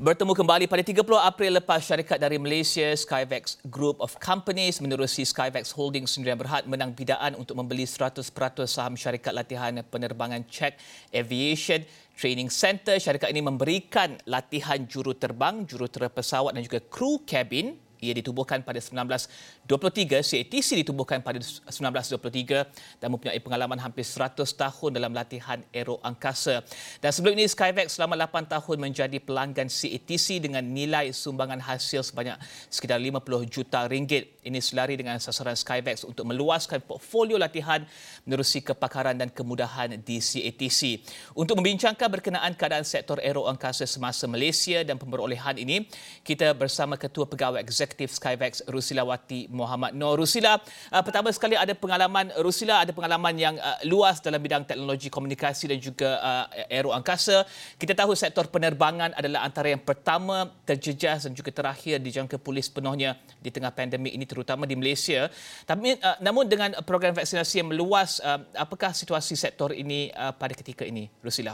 Bertemu kembali pada 30 April lepas syarikat dari Malaysia Skyvex Group of Companies menerusi Skyvex Holdings Sdn Bhd menang bidaan untuk membeli 100% saham syarikat latihan penerbangan Czech Aviation Training Centre. Syarikat ini memberikan latihan juruterbang, jurutera pesawat dan juga kru kabin. Ia ditubuhkan pada 1923, CATC ditubuhkan pada 1923 dan mempunyai pengalaman hampir 100 tahun dalam latihan aero angkasa. Dan sebelum ini, Skyvex selama 8 tahun menjadi pelanggan CATC dengan nilai sumbangan hasil sebanyak sekitar 50 juta ringgit. Ini selari dengan sasaran Skyvex untuk meluaskan portfolio latihan menerusi kepakaran dan kemudahan di CATC. Untuk membincangkan berkenaan keadaan sektor aero angkasa semasa Malaysia dan pemberolehan ini, kita bersama Ketua Pegawai Eksekutif Skyvex Rusilawati Muhammad Noor. Rusila, pertama sekali ada pengalaman yang luas dalam bidang teknologi komunikasi dan juga aero angkasa. Kita tahu sektor penerbangan adalah antara yang pertama terjejas dan juga terakhir dijangka pulih sepenuhnya di tengah pandemik ini, terutama di Malaysia. Namun dengan program vaksinasi yang meluas, apakah situasi sektor ini pada ketika ini, Rusila?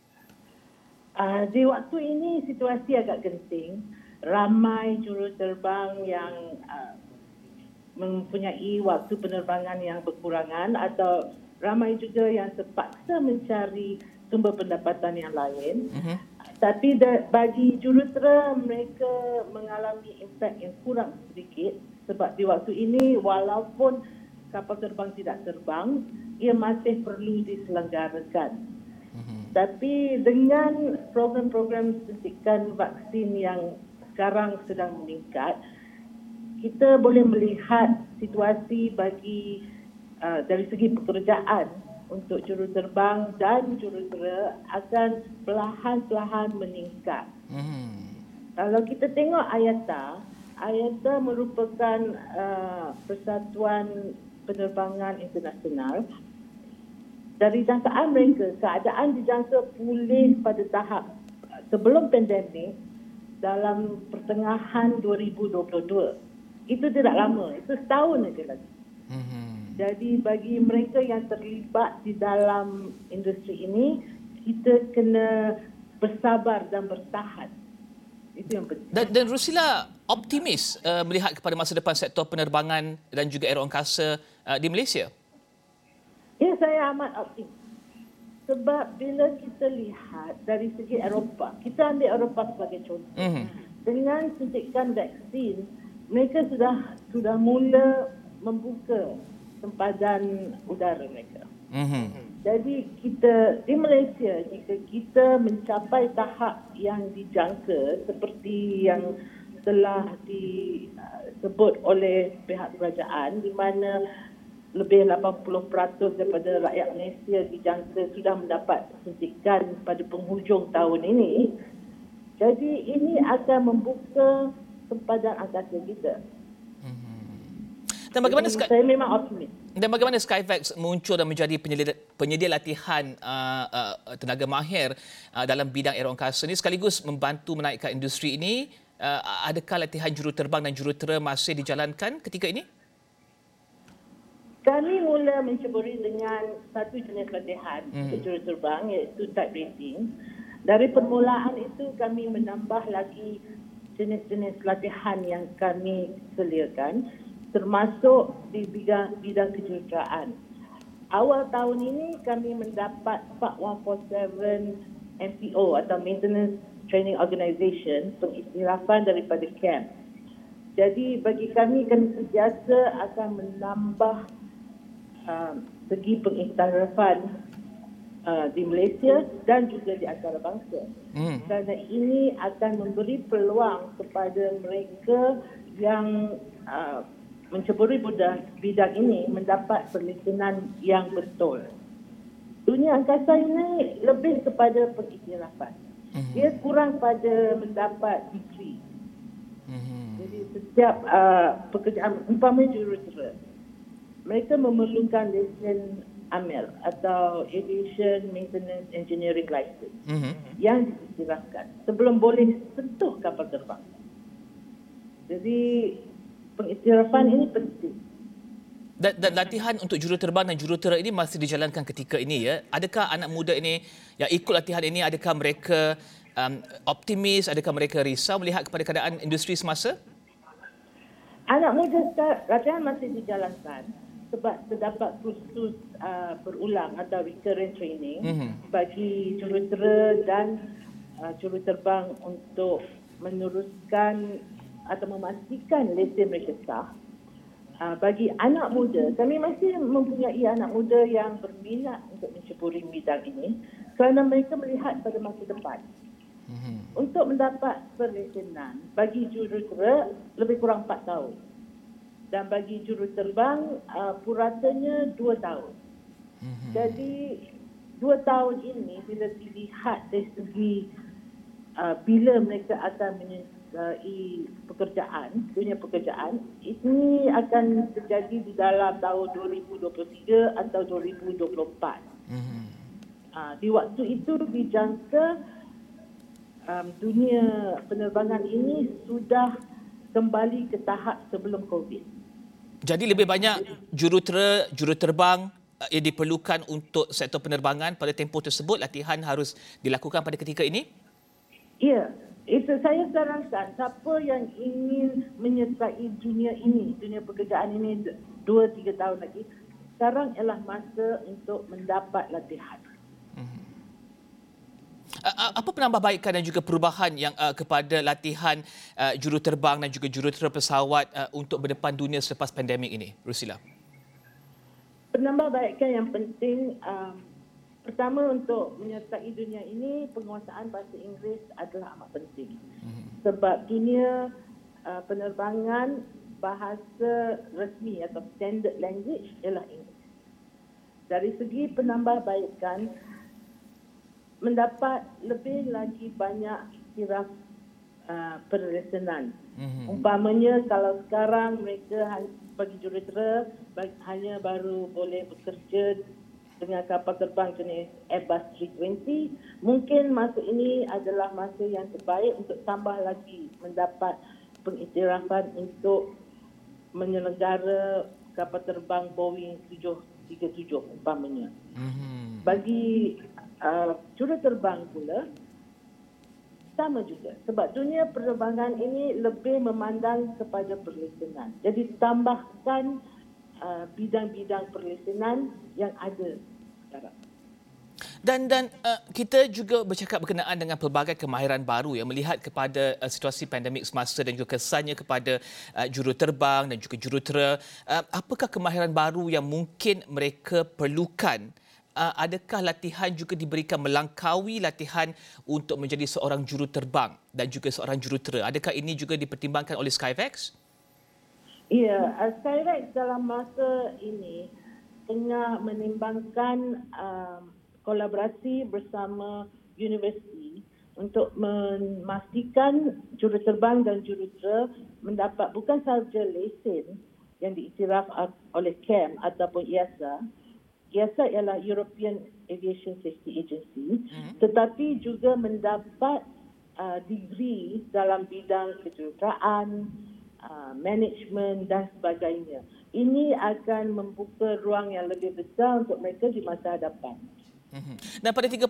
Di waktu ini situasi agak genting. Ramai juruterbang yang mempunyai waktu penerbangan yang berkurangan atau ramai juga yang terpaksa mencari sumber pendapatan yang lain. Tapi bagi jurutera, mereka mengalami impak yang kurang sedikit sebab di waktu ini walaupun kapal terbang tidak terbang, ia masih perlu diselenggarakan. Tapi dengan program-program suntikan vaksin yang sekarang sedang meningkat, kita boleh melihat situasi bagi dari segi pekerjaan untuk juruterbang dan jurutera akan perlahan-lahan meningkat. Kalau kita tengok IATA merupakan Persatuan Penerbangan Internasional. Dari jangkaan mereka, keadaan dijangka pulih pada tahap sebelum pandemik dalam pertengahan 2022. Itu tidak lama, itu setahun saja lagi. Jadi bagi mereka yang terlibat di dalam industri ini, kita kena bersabar dan bertahan. Itu yang penting. Dan Rusila optimis melihat kepada masa depan sektor penerbangan dan juga aero angkasa di Malaysia? Ya, saya amat optimis. Sebab bila kita lihat dari segi Eropah, kita ambil Eropah sebagai contoh. Dengan suntikan vaksin, mereka sudah mula membuka sempadan udara mereka. Jadi kita di Malaysia, jika kita mencapai tahap yang dijangka seperti yang telah disebut oleh pihak kerajaan, di mana lebih 80% daripada rakyat Malaysia dijangka sudah mendapat suntikan pada penghujung tahun ini. Jadi ini akan membuka sempadan angkasa kita. Dan bagaimana saya memang optimis. Dan bagaimana Skyvex muncul dan menjadi penyedia latihan tenaga mahir dalam bidang aero angkasa ini sekaligus membantu menaikkan industri ini? Adakah latihan juruterbang dan jurutera masih dijalankan ketika ini? Kami mula menceburi dengan satu jenis latihan untuk juruterbang, iaitu type rating. Dari permulaan itu kami menambah lagi jenis-jenis latihan yang kami sediakan, termasuk di bidang kejuruteraan. Awal tahun ini kami mendapat Part 147 MTO atau Maintenance Training Organisation, pengiktirafan daripada CAM. Jadi bagi kami sentiasa akan menambah segi pengiktirafan di Malaysia dan juga di antarabangsa. Kerana ini akan memberi peluang kepada mereka yang menceburi bidang ini mendapat perlindungan yang betul. Dunia angkasa ini lebih kepada pengiktirafan. Dia kurang pada mendapat degree. Jadi setiap pekerjaan, umpamanya jurutera, mereka memerlukan lesen AMEL atau Aviation Maintenance Engineering License yang diistilahkan sebelum boleh sentuh kapal terbang. Jadi pengiktirafan ini penting. Dan latihan untuk juruterbang dan jurutera ini masih dijalankan ketika ini, ya? Adakah anak muda ini yang ikut latihan ini, adakah mereka optimis? Adakah mereka risau melihat kepada keadaan industri semasa? Anak muda latihan masih dijalankan sebab terdapat kursus berulang atau recurrent training bagi jurutera dan juruterbang untuk meneruskan atau memastikan lesen mereka sah. Bagi anak muda, kami masih mempunyai anak muda yang berminat untuk menceburi bidang ini kerana mereka melihat pada masa depan. Untuk mendapat perlesenan, bagi jurutera lebih kurang 4 tahun. Dan bagi juruterbang, puratanya 2 tahun. Jadi, 2 tahun ini bila dilihat dari segi bila mereka akan menyertai pekerjaan, dunia pekerjaan, ini akan terjadi di dalam tahun 2023 atau 2024. Di waktu itu dijangka dunia penerbangan ini sudah kembali ke tahap sebelum COVID. Jadi lebih banyak jurutera, juruterbang yang diperlukan untuk sektor penerbangan pada tempoh tersebut, latihan harus dilakukan pada ketika ini? Ya, itu saya sarankan siapa yang ingin menyertai dunia ini, dunia pekerjaan ini 2-3 tahun lagi, sekarang ialah masa untuk mendapat latihan. Apa penambahbaikan dan juga perubahan yang kepada latihan juruterbang dan juga jurutera pesawat untuk berdepan dunia selepas pandemik ini, Rusila? Penambahbaikan yang penting, pertama untuk menyertai dunia ini, penguasaan bahasa Inggeris adalah amat penting. Sebab dunia penerbangan, bahasa rasmi atau standard language ialah Inggeris. Dari segi penambahbaikan, mendapat lebih lagi banyak iktiraf perlesenan. Umpamanya kalau sekarang mereka bagi jurutera hanya baru boleh bekerja dengan kapal terbang jenis Airbus 320, mungkin masa ini adalah masa yang terbaik untuk tambah lagi mendapat pengiktirafan untuk menyelenggara kapal terbang Boeing 737 umpamanya. Bagi juruterbang pula sama juga sebab dunia penerbangan ini lebih memandang kepada perlesenan. Jadi tambahkan bidang-bidang perlesenan yang ada sekarang. Dan kita juga bercakap berkenaan dengan pelbagai kemahiran baru yang melihat kepada situasi pandemik semasa dan juga kesannya kepada juruterbang dan juga jurutera. Apakah kemahiran baru yang mungkin mereka perlukan? Adakah latihan juga diberikan melangkaui latihan untuk menjadi seorang juruterbang dan juga seorang jurutera? Adakah ini juga dipertimbangkan oleh Skyvex? Ya, Skyvex dalam masa ini tengah menimbangkan kolaborasi bersama universiti untuk memastikan juruterbang dan jurutera mendapat bukan sahaja lesen yang diiktiraf oleh CAM ataupun IASA. IASA ialah European Aviation Safety Agency, tetapi juga mendapat degree dalam bidang kejuruteraan, management dan sebagainya. Ini akan membuka ruang yang lebih besar untuk mereka di masa hadapan. Dan pada 31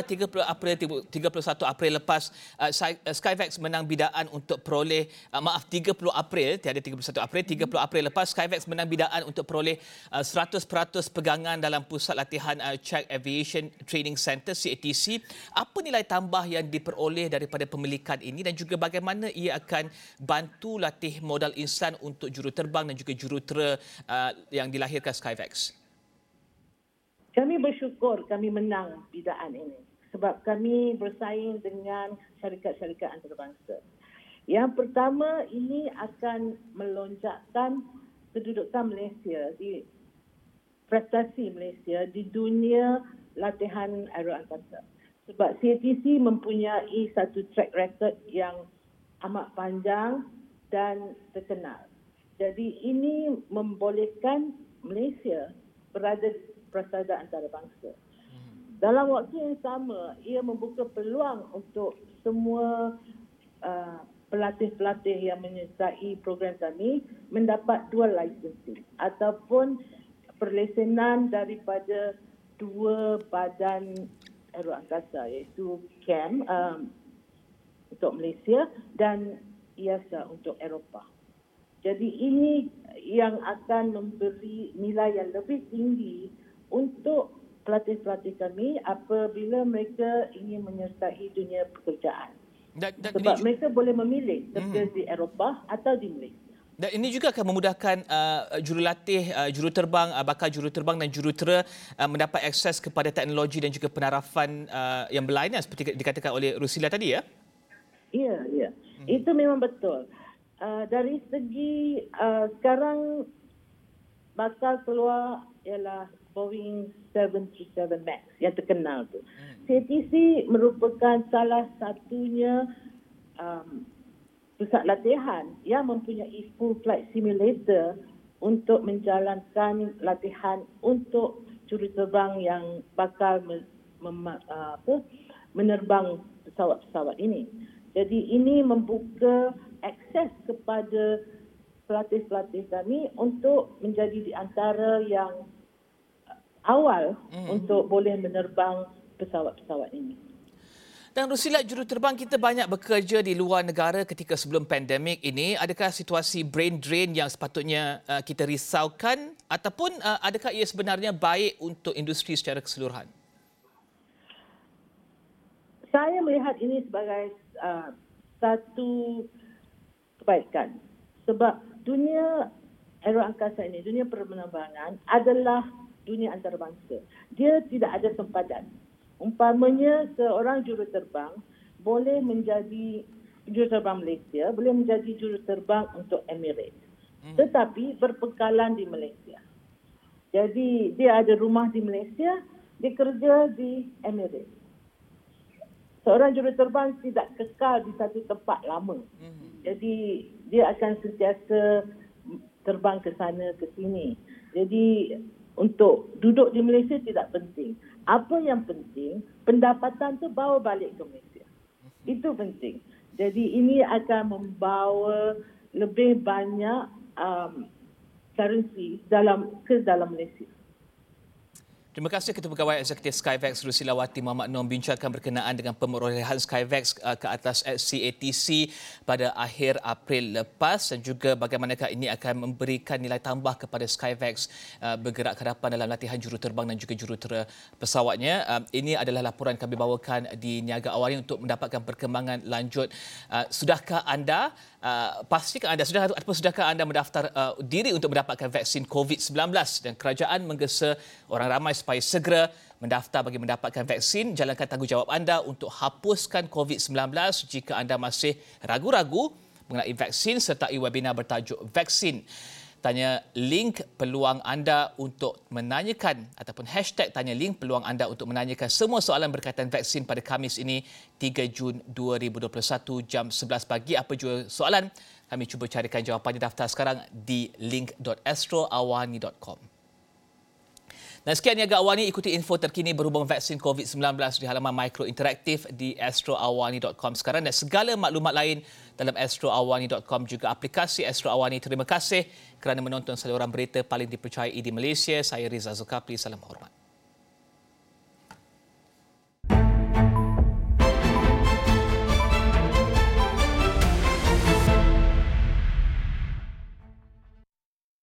April lepas, Skyvex menang bidaan untuk peroleh 30 April, tiada 31 April, 30 April lepas Skyvex menang bidaan untuk peroleh 100% pegangan dalam Pusat Latihan Czech Aviation Training Centre CATC. Apa nilai tambah yang diperoleh daripada pemilikan ini dan juga bagaimana ia akan bantu latih modal insan untuk juruterbang dan juga jurutera yang dilahirkan Skyvex? Kami bersyukur kami menang bidaan ini sebab kami bersaing dengan syarikat-syarikat antarabangsa. Yang pertama, ini akan melonjakkan kedudukan Malaysia prestasi Malaysia di dunia latihan aeroangkasa. Sebab CATC mempunyai satu track record yang amat panjang dan terkenal. Jadi ini membolehkan Malaysia berada di persada antarabangsa. Dalam waktu yang sama, ia membuka peluang untuk semua pelatih-pelatih yang menyertai program kami mendapat dual licensing ataupun perlesenan daripada dua badan aeroangkasa iaitu CAM, untuk Malaysia dan IASA untuk Eropah. Jadi ini yang akan memberi nilai yang lebih tinggi untuk pelatih-pelatih kami apabila mereka ingin menyertai dunia pekerjaan. Sebab mereka boleh memilih kerja di Eropah atau di Malaysia. Dan ini juga akan memudahkan jurulatih, juruterbang, bakal juruterbang dan jurutera mendapat akses kepada teknologi dan juga penarafan yang berlainan seperti dikatakan oleh Rusila tadi, ya? Ya, ya. Itu memang betul. Dari segi sekarang bakal keluar ialah Boeing 737 MAX yang terkenal tu. CTC merupakan salah satunya pusat latihan yang mempunyai full flight simulator untuk menjalankan latihan untuk juruterbang yang bakal menerbang pesawat-pesawat ini. Jadi ini membuka akses kepada pelatih-pelatih kami untuk menjadi di antara yang awal untuk boleh menerbang pesawat-pesawat ini. Dan Rusila, juruterbang kita banyak bekerja di luar negara ketika sebelum pandemik ini. Adakah situasi brain drain yang sepatutnya kita risaukan ataupun adakah ia sebenarnya baik untuk industri secara keseluruhan? Saya melihat ini sebagai satu kebaikan. Sebab dunia aeroangkasa ini, dunia penerbangan adalah dunia antarabangsa. Dia tidak ada sempadan. Umpamanya seorang juruterbang boleh menjadi juruterbang Malaysia, boleh menjadi juruterbang untuk Emirates. Tetapi berpekalan di Malaysia. Jadi dia ada rumah di Malaysia, dia kerja di Emirates. Seorang juruterbang tidak kekal di satu tempat lama. Jadi dia akan sentiasa terbang ke sana ke sini. Jadi untuk duduk di Malaysia tidak penting. Apa yang penting, pendapatan tu bawa balik ke Malaysia. Itu penting. Jadi ini akan membawa lebih banyak currency ke dalam Malaysia. Terima kasih Ketua Pegawai Eksekutif Skyvex Rusilawati Muhammad Noor membincangkan berkenaan dengan pemerolehan Skyvex ke atas CATC pada akhir April lepas dan juga bagaimanakah ini akan memberikan nilai tambah kepada Skyvex bergerak ke hadapan dalam latihan juruterbang dan juga jurutera pesawatnya. Ini adalah laporan kami bawakan di Niaga Awani untuk mendapatkan perkembangan lanjut. Sudahkah anda pastikan anda sudahkah anda mendaftar diri untuk mendapatkan vaksin COVID-19 dan kerajaan menggesa orang ramai supaya segera mendaftar bagi mendapatkan vaksin. Jalankan tanggungjawab anda untuk hapuskan COVID-19 jika anda masih ragu-ragu mengenai vaksin sertai webinar bertajuk Vaksin. Tanya link peluang anda untuk menanyakan ataupun hashtag tanya link peluang anda untuk menanyakan semua soalan berkaitan vaksin pada Khamis ini 3 Jun 2021 jam 11 pagi. Apa jua soalan, kami cuba carikan jawapannya. Daftar sekarang di link.astroawani.com. Dan sekian Niaga Awani, ikuti info terkini berhubung vaksin COVID-19 di halaman Mikro Interaktif di astroawani.com sekarang dan segala maklumat lain dalam astroawani.com juga aplikasi Astro Awani. Terima kasih kerana menonton saluran berita paling dipercayai di Malaysia. Saya Riza Zulkafli, salam hormat.